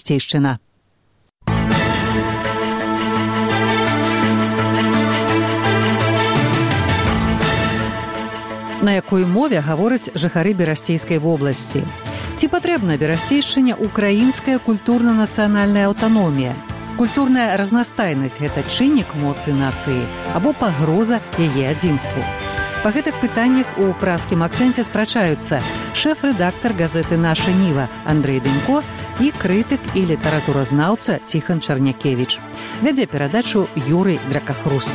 Берасцейшчына. На якой мове гавораць жыхары Берасцейскай вобласці? Ці патрэбна Берасцейшчыне украінская культурна-нацыянальная аўтаномія? Культурная разнастайнасць – гэта чыннік моцы нацыі або пагроза яе адзінству? Па гэтых пытаннях у праскім акцэнце спрачаюцца шэф-рэдактар газеты «Наша Ніва» Андрэй Дынько і крытык і літаратуразнаўца Ціхан Чарнякевіч. Вядзе перадачу Юрый Дракахруст.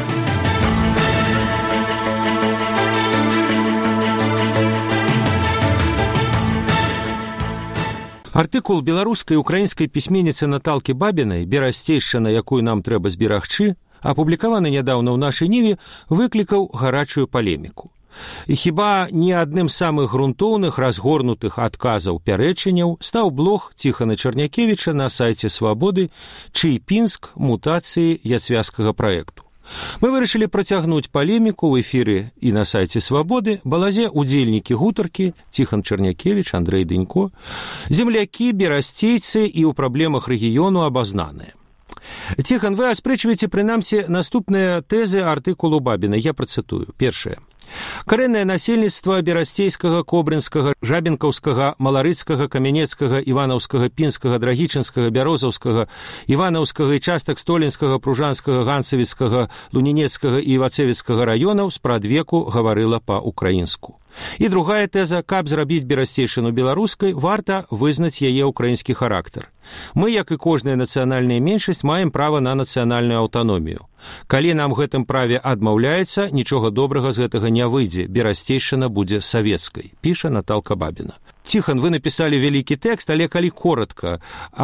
Артыкул беларускай і украінскай пісьменніцы Наталкі Бабінай «Берасцейшчына, якую нам трэба зберагчы», апублікаваны нядаўна ў нашай Ніве, выклікаў гарачую палеміку. І хіба не адным з самых грунтоўных разгорнутых адказаў пярэчанняў стаў блог Ціхана Чарнякевіча на сайце «Свабоды» «Чыйпінск. Мутацыі яцвязкага праекту». Мы вырашылі працягнуць палеміку ў эфіры і на сайце «Свабоды». Балазе удзельнікі гутаркі Ціхан Чарнякевіч, Андрэй Дынько, землякі, берасцейцы і ў праблемах рэгіёну абазнаныя. Ціхан, вы аспрэчваеце прынамсі наступныя тэзы артыкулу Бабіна. Я працытую. Першае. Карэннае насельніцтва берасцейскага, кобрынскага, жабінкаўскага, маларыцкага, камянецкага, іванаўскага, пінскага, драгічынскага, бярозаўскага, іванаўскага і частак столінскага, пружанскага, ганцавіцкага, лунінецкага і вацевіцкага раёнаў спрадвеку гаварыла па-украінску. І другая тэза, каб зрабіць Берасцейшчыну беларускай, варта вызнаць яе ўкраінскі характар. Мы, як і кожная нацыянальная меншасць, маем права на нацыянальную аўтаномію. Калі нам гэтым праве адмаўляецца, нічога добрага з гэтага не выйдзе. Берасцейшчына будзе савецкай, піша Наталка Бабіна. Ціхан, вы напісалі вялікі тэкст, але калі коратка,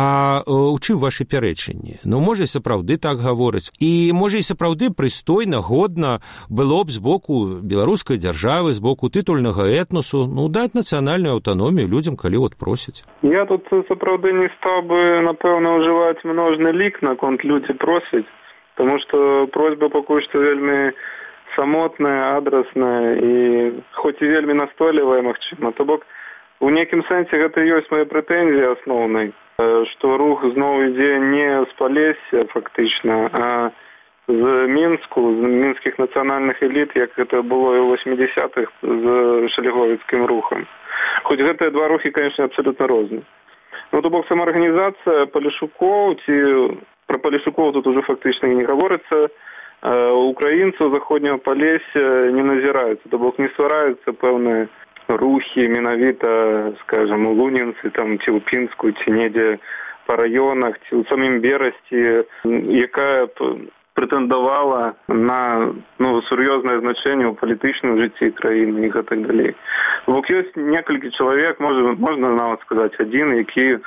а ў чым вашы пярэчанні? Ну, можа, і сапраўды так гавораць. І, можа, і сапраўды прыстойна, годна было б з боку беларускай дзяржавы, з боку тытульнага этносу, ну, даць нацыянальную аўтаномію людзям, калі от просяць. Я тут сапраўды не стаў бы, напэўна, ўжываць множны лік, наконт людзі просяць, таму што просьба пакуль што вельмі самотная, адрасная і хоць і вельмі настойлівая, магчыма. То бок, у нейкім сэнсе гэта ёсць мая прэтэнзія асноўнай, што рух зноў ідзе не з Палесся, фактычна, а з Мінску, з мінскіх нацыянальных эліт, як гэта было і ў 80-х з шаліговіцкім рухам. Хоць гэтыя два рухі, канечне, абсалютна розныя. Ну, то бок, самаарганізацыя палешукоў, ці пра палешукоў тут ужо фактычна і не гаворыцца, украінцаў заходняга Палесся не назіраюцца, то бок не ствараюцца пэўныя рухі менавіта, скажем, у Лунінцы, там, ці ў Пінску, ці недзе па раёнах, ці ў самім Берасці, якая прэтэндавала на сур'ёзнае значэнне ў палітычным жыцці краіны і гэтак далей. Бок ёсць некалькі чалавек, можна нават сказаць адзін, які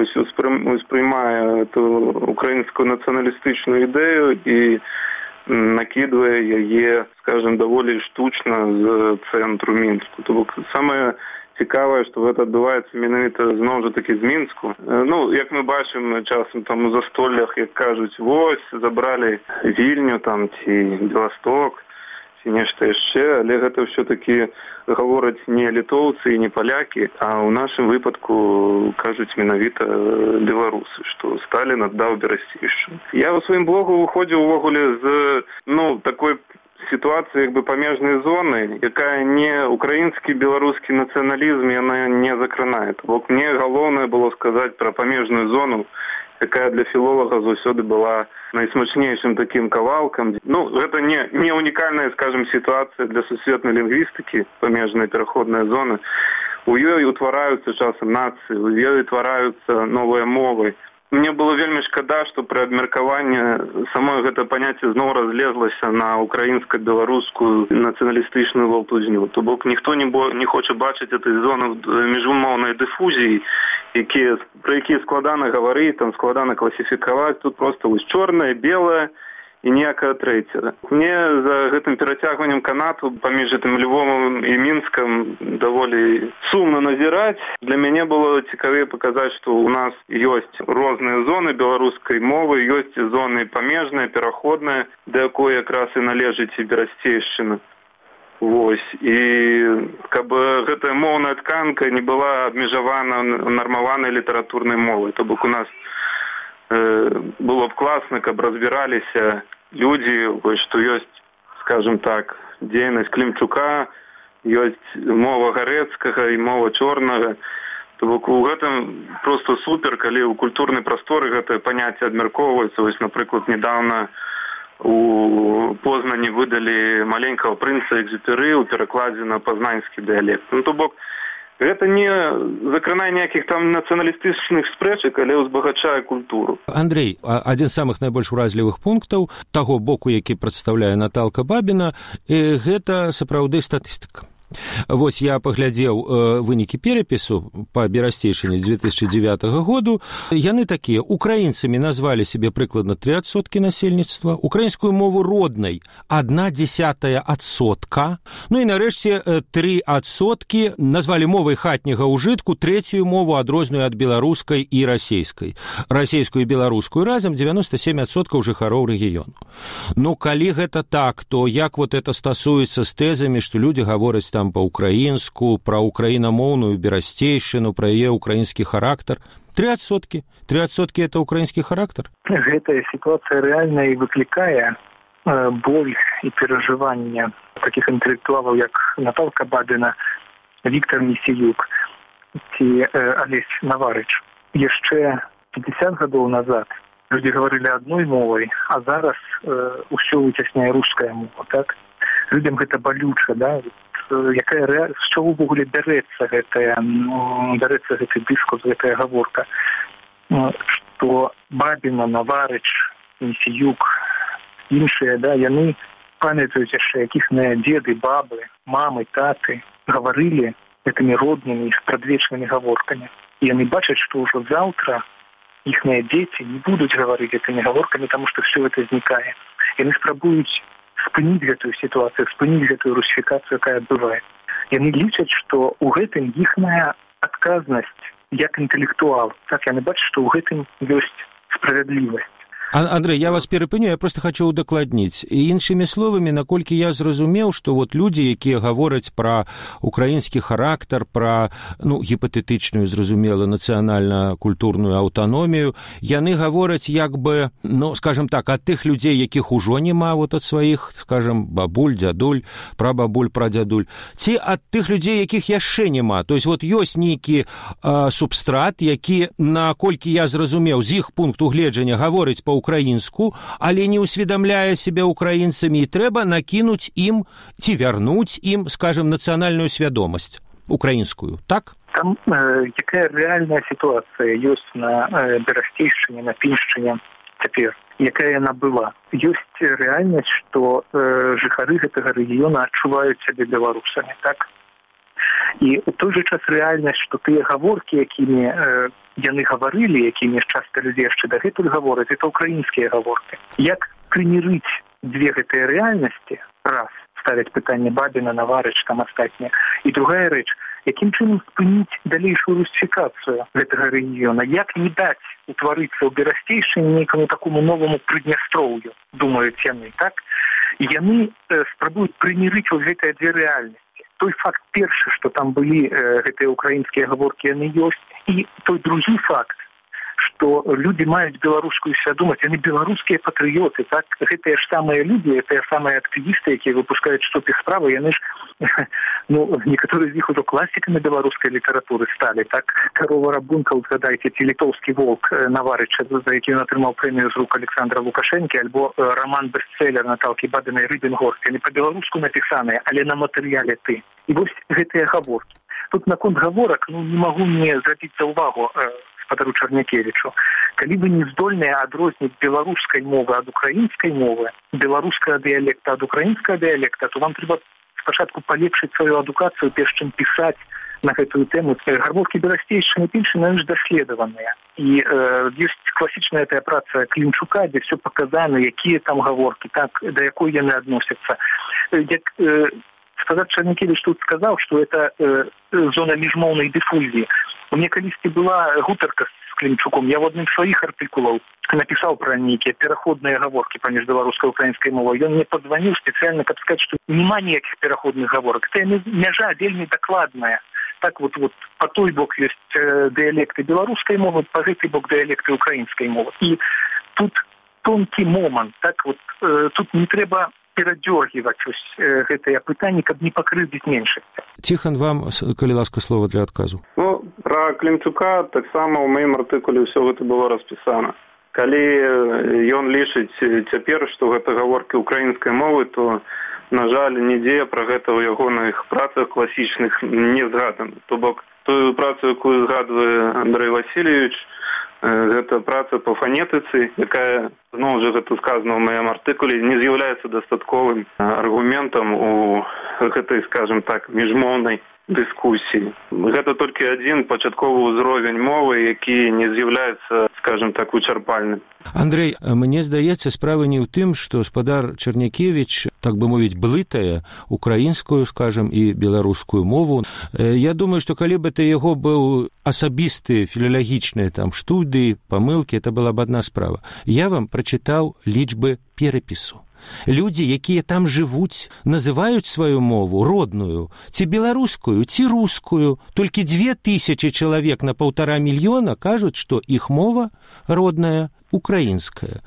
успрымае эту украінскую нацыяналістычную ідэю і накидывая яе, скажем, даволі штучна з цэнтру Мінску. То бок самае цікавае, што гэта адбываецца менавіта зноў жа такі з Мінску. Ну, як мы бачым часам там у застоллях, як кажуць, вось, забралі Вільню там ці Беласток, ці нешта яшчэ, але гэта ўсё-такі гавораць не літоўцы і не палякі, а ў нашым выпадку кажуць менавіта беларусы, што Сталін аддаў Берасцейшчыну. Я ў сваім блогу выходзіў увогуле з такой сітуацыі, як бы памежнай зоны, якая не украінскі, беларускі нацыяналізм, яна не закранае. Бок мне галоўнае было сказаць пра памежную зону, якая для філолага заўсёды была найсмачнейшым такім кавалкам. Ну, гэта не унікальная, скажем, сітуацыя для сусветнай лінгвістыкі, памежная пераходная зона. У ёй утвараюцца часам нацыі, у ёй утвараюцца новыя мовы. Мне было вельмі шкада, што пры абмеркаванні самое гэта паняцце зноў разлезлася на украінска-беларускую нацыяналістычную валтузню. То бок ніхто не хоча бачыць этой зоны міжумоўнай дыфузіі, пра якія складана гаварыць, там складана класіфікаваць. Тут проста вось чорнае, белае і ніякага трэцяга. Мне за гэтым перацягваннем канату паміж гэтым Львовам і Мінскам даволі сумна назіраць. Для мяне было цікавей паказаць, што ў нас ёсць розныя зоны беларускай мовы, ёсць зоны памежныя, пераходныя, да якой якраз і належыць і Берасцейшчына. Вось. І каб гэтая моўная тканка не была абмежавана нармаванай літаратурнай мовай. То бок у нас было б класна, каб разбіраліся людзі, што ёсць, скажем так, дзейнасць Клімчука, ёсць мова Гарэцкага і мова Чорнага. То бок у гэтым проста супер, калі ў культурнай прасторы гэтае паняцце абмяркоўваецца. Вось, напрыклад, нядаўна у Познані выдалі маленькага прынца Экзюпері ў перакладзе на пазнаньскі дыялект. Ну, то бок, гэта не закранае ніякіх там нацыяналістычных спрэчак, але ўзбагачае культуру. Андрей, адзін з самых найбольш уразлівых пунктаў таго боку, які прадстаўляе Наталка Бабіна, гэта сапраўды статыстыка. Вось я паглядзеў вынікі перапісу па берасцейшыне з 2009 году. Яны такія. Украінцамі назвалі себе прыкладна 3% насельніцтва, украінскую мову роднай 0,1%, ну і нарэшце 3% назвалі мовай хатняга ўжытку, трэцюю мову адрозную ад беларускай і расейскай. Расейскую і беларускую разам 97% жыхароў рэгіёну. Ну, калі гэта так, то як вот это стасуецца з тэзамі, што людзі гавораць там па-украінску, пра украінамоўную берасцейшчыну, пра яе украінскі характар? 3%. 3% это украінскі характар? Гэтая сітуацыя рэальна і выклікае боль і перажыванне такіх інтэлектуалаў, як Наталка Бабіна, Віктор Місіюк ці Алесь Наварыч. Яшчэ 50 гадоў назад людзі гаварылі адной мовай, а зараз усё выцясняе руская мова, так? Людзям гэта балюча, да? З чаго ўвогуле бярэцца гэты дыскурс, гэтая гаворка, што Бабіна, Наварыч, Місіюк, іншыя, да, яны памятаюць яшчэ, якіхныя дзеды, бабы, мамы, таты гаварылі гэтымі роднымі спрадвечнымі гаворкамі. І яны бачаць, што ўжо заўтра іхныя дзеці не будуць гаварыць гэтымі гаворкамі, таму што ўсё гэта знікае. Яны спрабуюць спыніць гэтую сітуацыю, спыніць гэтую русіфікацыю, якая адбываецца. Яны лічаць, што ў гэтым іхная адказнасць як інтэлектуал. Так, яны бачаць, што ў гэтым ёсць справядлівасць. Андрей, я вас перапыню, я просто хочу удакладніць. І іншымі словамі, наколькі я зразумеў, што вот людзі, якія гавораць пра украінскі характар, пра, гіпатэтычную, зразумела, нацыянальна-культурную аўтаномію, яны гавораць як бы, скажем так, ад тых людзей, якіх ужо няма, вот ад сваіх, скажем, бабуль, дзядуль, прабабуль, прадзядуль, ці ад тых людзей, якіх яшчэ няма. То есть вот ёсць нейкі субстрат, які, наколькі я зразумеў, з іх пункту гледжання гаворыць па-украінску, але не ўсведамляе себе украінцамі, і трэба накінуць ім ці вярнуць ім, скажем, нацыянальную свядомасць украінскую, так? Там якая рэальная сітуацыя ёсць на Берасцейшчыне, на Піншчыне цяпер, якая яна была. Ёсць рэальнасць, што жыхары гэтага рэгіёна адчуваюць сябе беларусамі, так? І ў той жа час рэальнасць, што тыя гаворкі, якімі яны гаварылі, якімі часта людзі яшчэ дагэтуль гавораць, это украінскія гаворкі. Як прымірыць дзве гэтыя рэальнасці? Раз, ставяць пытанне Бабіна, Наварыч, там астатнія. І другая рэч, якім чынам спыніць далейшую русіфікацыю гэтага рэгіёна? Як не даць утварыцца ў Берасцейшчыне нейкаму такому новаму Прыднястроўю, думаюць яны, так? І яны спрабуюць прымірыць вось гэтыя дзве рэальнасці. Той факт першы, што там былі гэтыя украінскія гаворкі, яны ёсць, і той другі факт, што людзі маюць беларускую свядомасць, яны беларускія патрыёты, так? Гэтыя ж самыя людзі, гэтыя самыя актывісты, якія выпускаюць штопіх справы, яны ж, некаторыя з іх ужо класікамі беларускай літаратуры сталі, так? Карова Рабунка, згадайце, ці літоўскі волк Наварыча, за які ён атрымаў прэмію з рук Александра Лукашэнкі, альбо роман-бестселлер Наталкі Бабінай «Рыбінгорст». Яны па-беларуску напісаныя, але на матэрыяле «Ты». І вось гэтыя гаворкі. Тут наконт гаворак, не магу не зрабіць увагу спадару Чарнякевічу. Калі вы не здольныя адрозніць беларускай мовы ад украінскай мовы, беларускага дыялекта ад украінскага дыялекта, то вам трэба спачатку палепшыць сваю адукацыю, перш чым пісаць на гэтую тэму. Гаворкі Берасцейшчыны, Піншчыны, яны ж даследаваныя. І ёсць класічная тая праца Клімчука, дзе все паказана, якія там гаворкі, так, да якой яны адносяцца. Як спадар Чарнякевіч тут сказаў, што это зона міжмоўнай дыфузіі. У мяне калісьці была гутарка з Клімчуком. Я в адным з сваіх артыкулаў напісаў пра нейкія пераходныя гаворкі паміж беларускай і украінскай мовай. Ён мне падзваніў спецыяльна, каб сказаць, што няма ніякіх пераходных гаворак. Гэта мяжа вельмі дакладная Так вот по той бок есть диалекты белорусской мовы, по гэтай бок диалекты украинской мовы. И тут тонкий момент, так вот тут не треба перадёргивать гэтае пытанне, каб не пакрыўдзіць меншасці. Тихон, вам, калі ласка, слова для адказу. Ну, пра Клімчука таксама ў маім артыкуле ўсё гэта было распісана. Калі ён лічыць цяпер, што гэта гаворкі украінскай мовы, то, на жаль, нідзе пра гэта ў ягоных працах класічных не згадана. То бок, тую працу, якую згадвае Андрэй Васильевич, гэта праца па фанетыцы, якая, зноў жа гэта сказана ў маім артыкуле, не з'яўляецца дастатковым аргументам у гэтай, скажем так, міжмоўнай дыскусіі. Гэта толькі адзін пачатковы ўзровень мовы, які не з'яўляецца, скажем так, вычарпальным. Андрэй, мне здаецца, справа не ў тым, што спадар Чарнякевіч, так бы мовіць, блытае украінскую, скажем, і беларускую мову. Я думаю, што калі бы это яго быў асабісты, філалагічныя там штуды, памылкі, это была б адна справа. Я вам прачытаў лічбы перапісу. Людзі, якія там жывуць, называюць сваю мову родную, ці беларускую, ці рускую. Толькі 2000 чалавек на 1,5 мільёна кажуць, што іх мова родная украінская.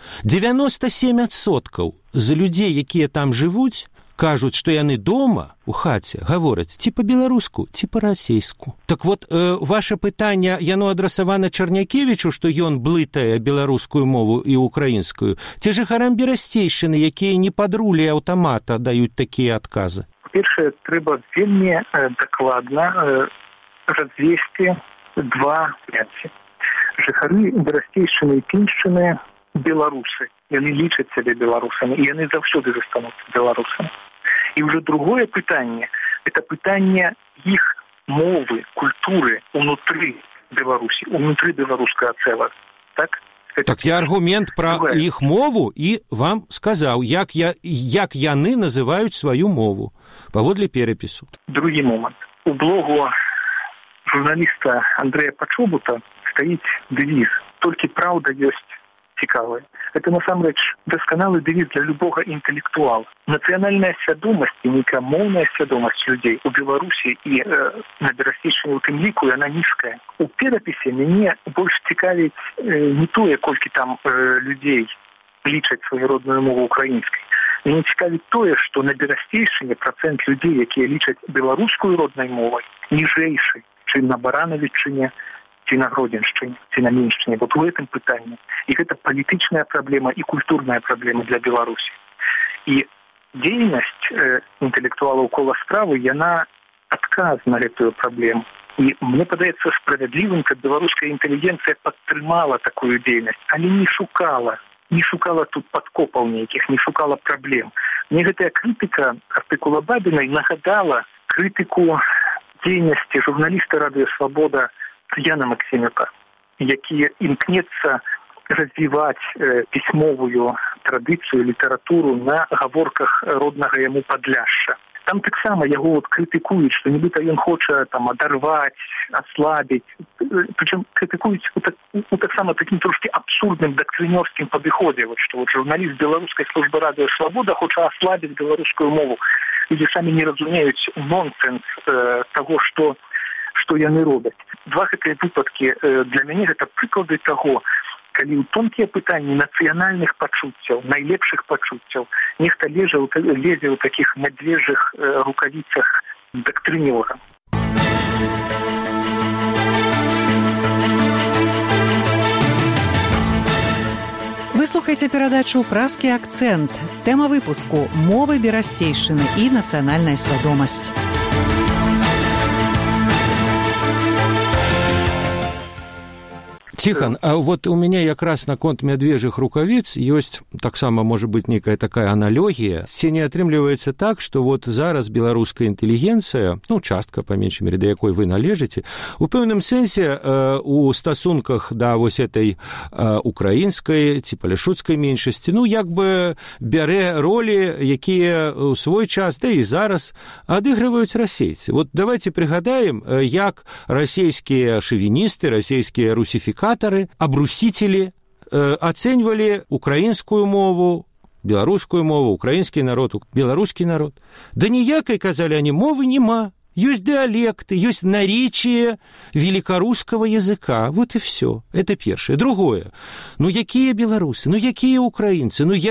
97% з людзей, якія там жывуць, кажуць, што яны дома у хаце гавораць ці па-беларуску, ці па-расейску. Так вот, ваше пытанне, яно адрасавана Чарнякевічу, што ён блытае беларускую мову і украінскую, ці жыхарам Берасцейшчыны, якія не пад рулі аўтамата даюць такія адказы? Па-першае, трэба вельмі дакладна развесці два паняцці. Жыхары Берасцейшчыны і Піншчыны беларусы. Яны лічаць сябе беларусамі, і яны заўсёды застануцца беларусамі. І ўжо другое пытанне – это пытанне іх мовы, культуры ўнутры Беларусі, ўнутры беларускага цэлага. Так? Так я аргумент пра іх мову і вам сказаў, як яны называюць сваю мову паводле перапісу. Другі момант. У блогу журналіста Андрэя Пачобута стаіць дэвіз «Толькі праўда ёсць цікавая». Это, насамрэч, дасканалы дэвіз для любога інтэлектуала. Нацыянальная свядомасць і нейкая моўная свядомасць людзей у Беларусі і на Берасцейшчыне ў тым ліку, яна нізкая. У перапісе мяне больш цікавіць не тое, колькі там людзей лічаць сваю родную мову украінскай. Мяне цікавіць тое, што на Берасцейшчыне працэнт людзей, якія лічаць беларускую роднай мовай, ніжэйшы, чым на Баранавіччыне, ці на Гродзеншчыне, ці на Міншчыне. Вот у гэтым пытанні. І гэта палітычная праблема і культурная праблема для Беларусі. І дзейнасць інтэлектуалаў кола справы, яна адказ на гэтую праблему. І мне падаецца справядлівым, каб беларуская інтэлігенцыя падтрымала такую дзейнасць, але не шукала тут падкопаў нейкіх, не шукала праблем. Мне гэтая крытыка артыкула Бабінай нагадала крытыку дзейнасці журналіста Радыё Свабода Яна Максімюка, які імкнецца развіваць пісьмовую традыцыю, літаратуру на гаворках роднага яму Падляшша. Там таксама яго крытыкуюць, што нібыта ён хоча там адарваць, аслабіць. Прычым крытыкуюць у таксама такім трошкі абсурдным дактрынёрскім падыходзе, што журналіст беларускай службы Радыё Свабода хоча аслабіць беларускую мову. Людзі самі не разумеюць нонсенс таго, што яны робяць. Два гэтыя выпадкі для мяне гэта прыклады таго, калі ў тонкія пытанні нацыянальных пачуццяў, найлепшых пачуццяў, нехта лезе ў такіх мядзвежых рукавіцах дактрынёра. Вы слухаеце перадачу «Празкі акцэнт». Тэма выпуску «Мовы Берасцейшчыны і нацыянальная свядомасць». Тихон, а вот у меня якраз наконт мядвежых рукавіц ёсць таксама, можа быць, некая такая аналогія. Ці не атрымліваецца так, што вот зараз беларуская інтэлігенцыя, частка, па меншай мере, да якой вы належыце, у пэўным сэнсе у стасунках да вось этой украінскай ці палешуцкай меншасці, як бы бярэ ролі, якія ў свой час, да і зараз, адыгрываюць расейцы. Вот давайте пригадаем, як расійскія шовіністы, расійскія русифікаты, абрусители оценивали украинскую мову, белорусскую мову, украинский народ, белорусский народ. Да ніякай, казалі они, мовы нема. есть диалекты, есть наречие великорусского языка. Вот и все. Это первое. Другое. Ну, якія беларусы, ну, якія украинцы, ну,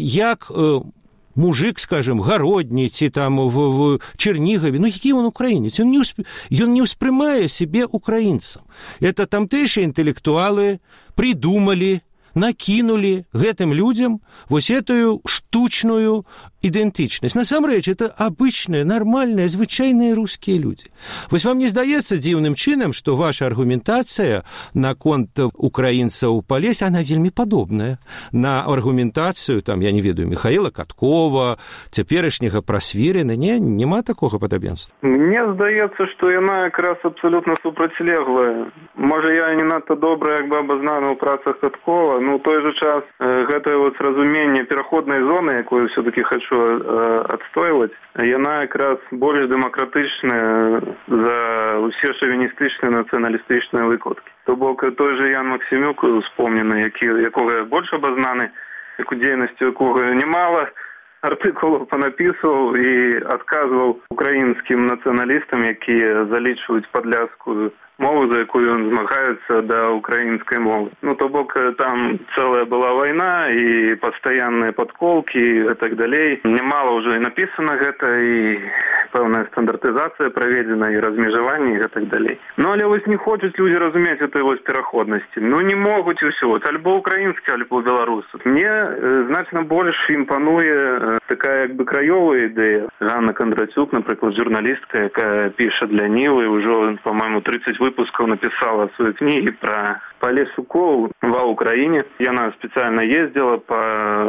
як мужик, скажем, гародні, ці там в Чернігові, ну, які он украинец? Он не успрымае себе украинцам. Это тамтэйшие интеллектуалы придумали, накинули гэтым людям вот эту штучную идентичность. Насамрэч, это обычные, нормальные, звычайные русские люди. Вот вам не здаецца дзіўным чынам, что ваша аргументация наконт украинцаў па лесе, она вельмі падобная на аргументацию, там, я не ведаю, Михаила Каткова, цяперашняга Прасвіріна. Нема такого падабенства? Мне здаецца, что яна якраз абсолютно супрацьлеглая. Можа, я не надта добра як бы абазнана ў працах Каткова, но ў той же час гэтае вот разуменне пераходнай зоны, якую все-таки хочу адстойваць, яна якраз больш дэмакратычная за ўсе шавіністычныя нацыяналістычныя выкладкі. То бок той же Ян Максімюк успомнены, якога больш абазнаны, як у дзейнасці якога немало артыкулаў панапісваў і адказваў украінскім нацыяналістам, якія залічваюць падляшскую мову, за якую ён змагаецца да украінскай мовы. Ну, то бок там цэлая была вайна і пастаянныя падколкі і так далей. Немало ўжо і напісана гэта, і пэўная стандартызацыя праведзена, і размежаванне, і так далей. Ну, але вось не хочуць людзі разумець этой вось пераходнасці. Ну, не могуць і ўсё. Вот, альбо украінскі, альбо беларусы. Мне значна больш імпануе такая як бы краёвая ідэя. Ганна Кондратюк, напрыклад, журналістка, якая піша для Нівы, ўжо, па-моему, 30 выпускаў напісала свае кнігі пра лесукоў ва Украіне. Яна спецыяльна ездзіла па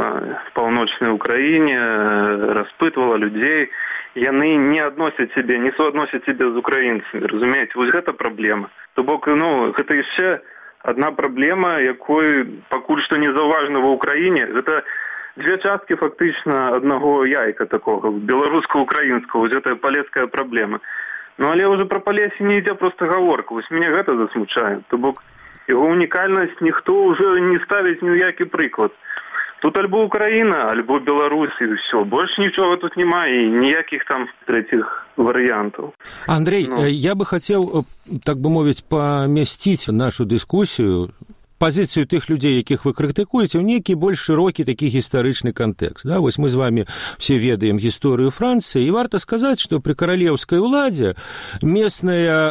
паўночнай Украіне, распытвала людзей. Яны не суадносяць сябе з украінцамі, разумееце? Вось гэта праблема. То бок, ну, гэта яшчэ адна праблема, якой пакуль што не заўважна ва Украіне. Гэта две часткі фактычна аднаго яйка такога, беларуска-украінскага. Вось гэта палеская праблема. Ну, але ўжо пра Палесе не ідзе проста гаворка. Вось мяне гэта засмучае. То бок, яго унікальнасць ніхто ўжо не ставіць ні ў які прыклад. Тут альбо Украіна, альбо Беларусь, і ўсё. Больш нічога тут няма, і ніякіх там трэціх варыянтаў. Андрей, я бы хотел, так бы мовіць, памясціць нашу дыскусію, пазіцыю тых людзей, якіх вы крытыкуеце, ў нейкі больш шырокі такі гістарычны кантэкст. Да? Вось мы з вами все ведаем гісторыю Францыі, і варта сказаць, што пры каралеўскай уладзе местныя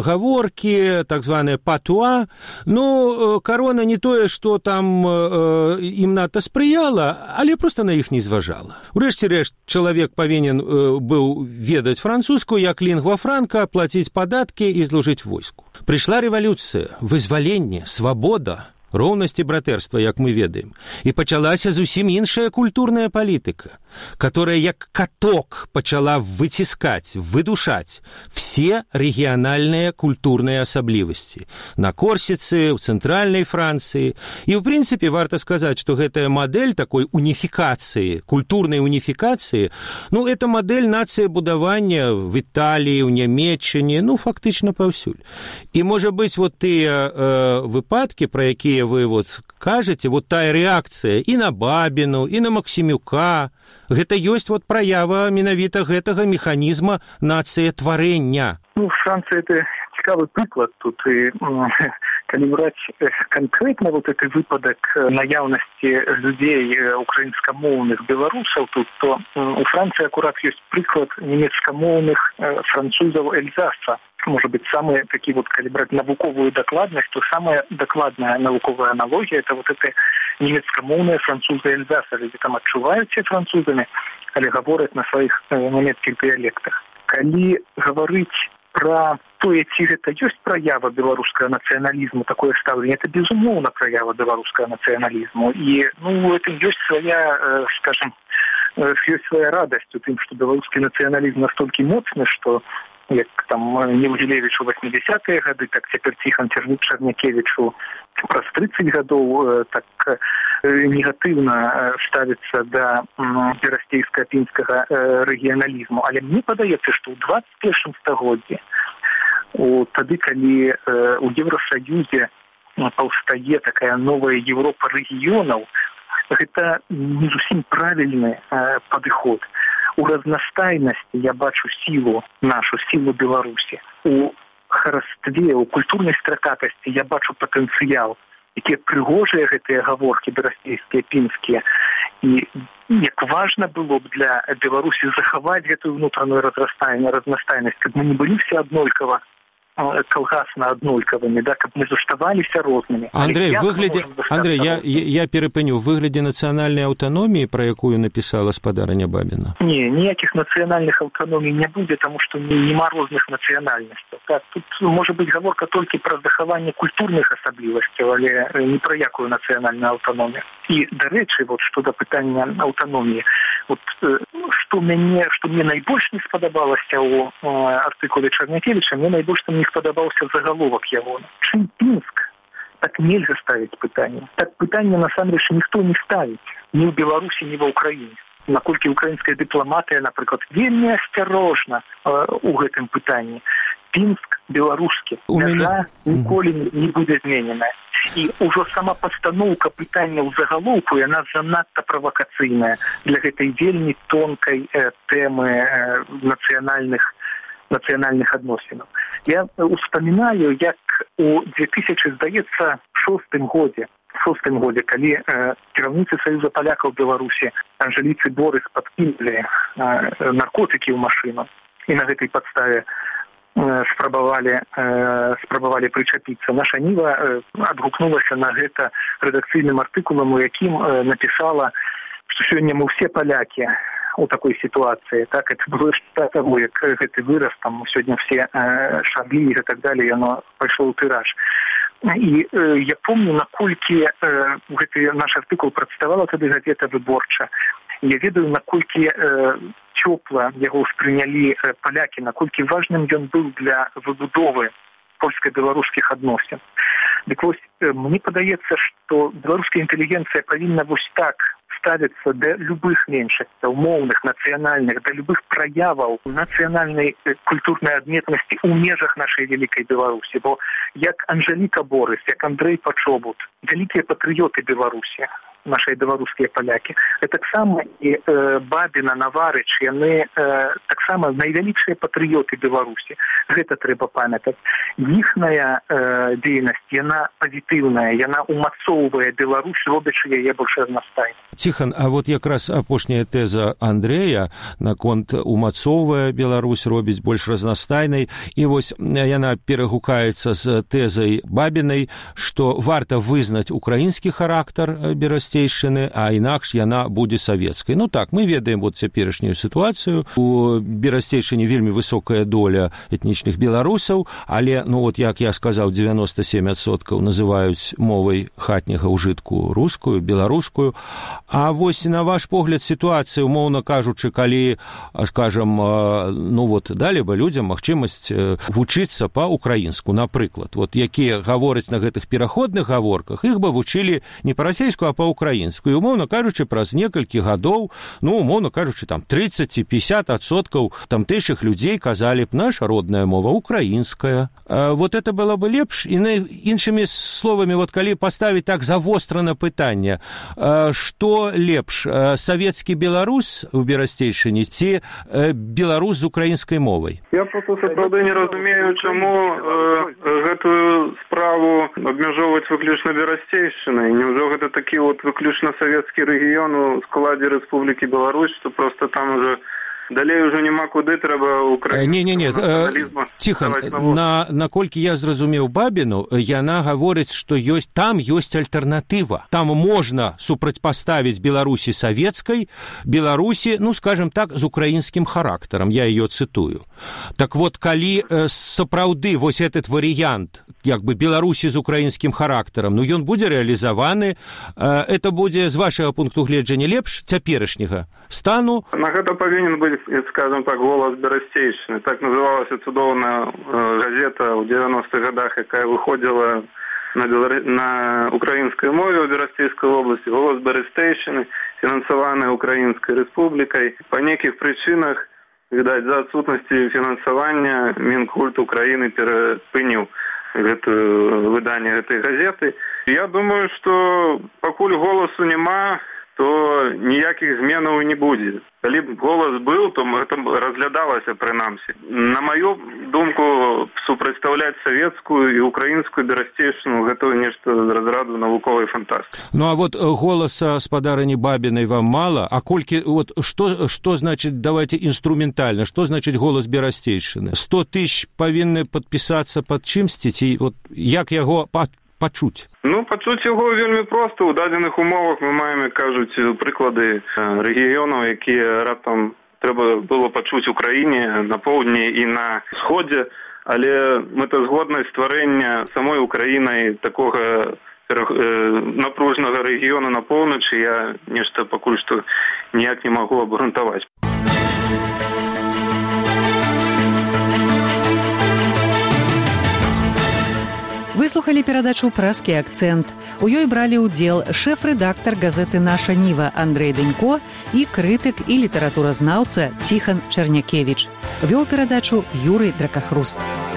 гаворкі, так званыя патуа, ну, карона не тое, што там ім надта спрыяла, але проста на іх не зважала. Урэшце рэшт, чалавек павінен быў ведаць французскую, як лінгва франка, плаціць падаткі і служыць войску. Прыйшла рэвалюцыя, вызваленне, свабода, роўнасць і братэрства, як мы ведаем. І пачалася зусім іншая культурная палітыка, которая як каток пачала выціскаць, выдушаць все рэгіянальныя культурныя асаблівасці. На Корсіцы, ў цэнтральнай Францыі. І, ў прынцыпе, варта сказаць, што гэтая мадэль такой уніфікацыі, культурнай уніфікацыі, ну, это мадэль нацыябудавання в Італіі, ў Нямецчыне, ну, фактычна паўсюль. І, можа быць, вот тыя выпадкі, пра якія вы вот кажаце, вот тая рэакцыя і на Бабіну, і на Максімюка, гэта ёсць вот праява менавіта гэтага механізма нацыятварэння. Ну, Францыя — это цікавы прыклад тут. І калі браць канкрэтна вот гэты выпадак наяўнасці людзей украінскамоўных беларусаў тут, то у Францыі акурат ёсць прыклад нямецкамоўных французаў Эльзаса. Может быть, самый такие вот, калі брать навуковую докладность, то самая докладная навуковая аналогия — это вот это немецкомовные французы Эльзаса. Люди там адчуваюцца французамі, але гавораць на сваіх нямецкіх дыялектах. Калі гаварыць пра тое, ці гэта ёсць праява беларускага нацыяналізму, такое стаўленне, это безумоўна праява беларускага нацыяналізму. І, ну, это ёсць свая, скажем, ёсць свая радасць у тым, што беларускі нацыяналізм настолькі моцны, што як там Ніл Гілевіч у 80-е гады, так цяпер Ціхан Чарнякевічу праз 30 гадоў так негатыўна ставіцца да берасцейска-пінскага рэгіяналізму. Але мне падаецца, што ў 21 стагоддзі, тады, калі у Еўрасаюзе паўстае такая новая Еўропа рэгіёнаў, гэта не зусім правільны падыход. у разнастайнасці я бачу сілу нашу, сілу Беларусі. У харастве, у культурнай стракатасці я бачу патэнцыял. Якія прыгожыя гэтыя гаворкі берасцейскія, пінскія. І як важна было б для Беларусі захаваць гэтую ўнутраную разнастайнасць, каб мы не былі все аднолькава калгасна аднолькавымі, да, каб мы заставаліся рознымі. Андрей, я перапыню, в выглядзе нацыянальнай аўтаноміі, пра якую напісала спадарыня Бабіна? Не, ніякіх нацыянальных аўтаномій не будзе, таму што нема розных нацыянальнасцяў. Так, тут можа быць гаворка толькі пра захаванне культурных асаблівасцяў, але не пра якую нацыянальную аўтаномію. І, дарэчы, вот, што да пытання аўтаноміі, вот, што мне найбольш не спадабалася ў артыкуле Чарнякевіча, мне найбольш там не спадабаўся загаловак яго. Чым Пінск? Так нельга ставіць пытанне. Так пытанне, насамрэч, ніхто не ставіць. Ні ў Беларусі, ні ва Ўкраіне. Наколькі ўкраінская дыпламатыя, напрыклад, вельмі асцярожна ў гэтым пытанні. Пінск беларускі. Мяжа ніколі не будзе змененая. І ўжо сама пастаноўка пытання ў загалоўку, яна занадта правакацыйная для гэтай вельмі тонкай тэмы нацыянальных адносінаў. Я успамінаю, як у 2006 годзе, калі кіраўніцы Саюза палякаў Беларусі Анжеліцы Борыс падкінулі наркотыкі ў машыну і на гэтай падставе спрабавалі прычапіцца. Наша Ніва адгукнулася на гэта рэдакцыйным артыкулам, у якім напісала, што сёння мы ўсе палякі у такой ситуации. Так, это было до того, як гэты выраз, там сёння все шаблі и так далее, оно пайшло ў тыраж. І я помню, наколькі гэты наш артыкул працавала тады газета «Выборча». Я ведаю, наколькі цёпла яго ўспрынялі палякі, наколькі важным ён быў для выбудовы польска-беларускіх адносін. Дык вось, мне падаецца, што беларуская інтэлігенцыя павінна вось так ставіцца да любых меншасцяў, моўных, нацыянальных, да любых праяваў нацыянальнай культурнай адметнасці ў межах нашай вялікай Беларусі. Бо як Анжеліка Борыс, як Андрэй Пачобут, вялікія патрыёты Беларусі, нашыя беларускія палякі. Таксама і Бабіна, Наварыч, яны таксама найвялікшыя патрыёты Беларусі. Гэта трэба памятаць. Іхная дзейнасць, яна пазітыўная, яна умацоўвае Беларусь, робячы яе больш разнастайнай. Ціхан, а вот якраз апошняя тэза Андрэя наконт умацоўвае Беларусь, робіць больш разнастайнай, і вось яна перагукаецца з тэзай Бабінай, што варта вызнаць украінскі характар Берасцейшчыны, а інакш яна будзе савецкай. Ну так, мы ведаем вот цяперашнюю сітуацыю. У Берасцейшчыне вельмі высокая доля этнічных беларусаў, але, ну вот як я сказаў, 97% называюць мовай хатняга ўжытку рускую, беларускую. А вось на ваш погляд сітуацыя, умоўна кажучы, калі, скажам, ну вот далі бы людзям магчымасць вучыцца па-украінску, напрыклад, вот якія гавораць на гэтых пераходных гаворках, іх бы вучылі не па-расейску, а па-украінску. І умоўна кажучы, праз некалькі гадоў, ну умоўна кажучы, там 30-50% тамтэйшых людзей казалі б, наша родная мова украінская. Вот это было бы лепш. І іншымі словамі, вот калі паставіць так завострана пытанне, што лепш, савецкі беларус у Берасцейшчыне ці беларус з украінскай мовай? Я просто сапраўды не разумею, чаму гэтую справу абмяжоўваць выключна Берасцейшчынай. Няўжо гэта такі вот выключна савецкі рэгіён у складзе Рэспублікі Беларусь, што просто там уже далей уже няма куды, трэба украінскага нацыяналізму. Ціхан, наколькі я зразумеў Бабіну, яна гаворыць, што там ёсць альтэрнатыва. Там можна супрацьпаставіць Беларусі савецкай, Беларусі, ну, скажем так, з украінскім характарам. Я ее цытую. Так вот, калі сапраўды вось этот варыянт, як бы Беларусі з украінскім характарам, ну, ён будзе рэалізаваны, это будзе, з вашага пункту гледжання, лепш цяперашняга стану? На гэта павінен быць, скажем так, голас Берасцейшчыны. Так называлася цудоўная газета ў 90-х годах, якая выходзіла на украінскай мове ў Берасцейскай вобласці. Голас Берасцейшчыны, фінансаваная Украінскай рэспублікай. Па нейкіх прычынах, відаць, за адсутнасці фінансавання Мінкульт Украіны перапыніў выданне гэтай газеты. Я думаю, што пакуль голасу няма, то ніякіх зменаў не будзе. Калі б голас быў, то гэта разглядалася прынамсі. На маю думку, супрацьстаўляць савецкую і украінскую берасцейшчыну гэта нешта з разраду навуковай фантастыкі. Ну а вот голаса спадарыні Бабінай вам мала, а колькі вот што значыць, давайте інструментальна, што значыць голас берасцейшчыны? 100 000 павінны падпісацца пад чымсьці, ці вот як яго пачуць? Ну, пачуць яго вельмі проста. У дадзеных умовах мы маем, кажуць, прыклады рэгіёнаў, якія раптам трэба было пачуць у краіне на поўдні і на сходзе, але мэтазгоднасць стварэння самой Украінай такога напружнага рэгіёну на поўначы я нешта пакуль што ніяк не магу абгрунтаваць. Выслухалі перадачу «Пражскі акцэнт». У ёй бралі ўдзел шэф-рэдактар газеты «Наша Ніва» Андрэй Дэнько і крытык і літаратуразнаўца Ціхан Чарнякевіч. Вёў перадачу Юрый Дракахруст.